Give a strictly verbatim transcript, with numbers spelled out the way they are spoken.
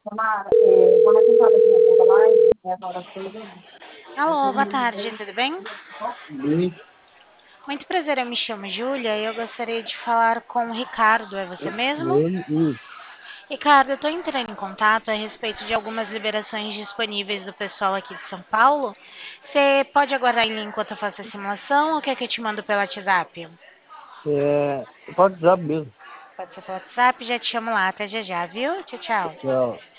Alô, boa tarde, tudo bem? Bem, Muito prazer, eu me chamo Júlia e eu gostaria de falar com o Ricardo, é você mesmo? ele, isso. Ricardo, eu estou entrando em contato a respeito de algumas liberações disponíveis do pessoal aqui de São Paulo. Você pode aguardar em linha enquanto eu faço a simulação ou quer que eu te mando pelo WhatsApp? É, pode usar mesmo. Pode ser pelo WhatsApp, já te chamo lá, até já já, viu? Tchau, tchau. Tchau.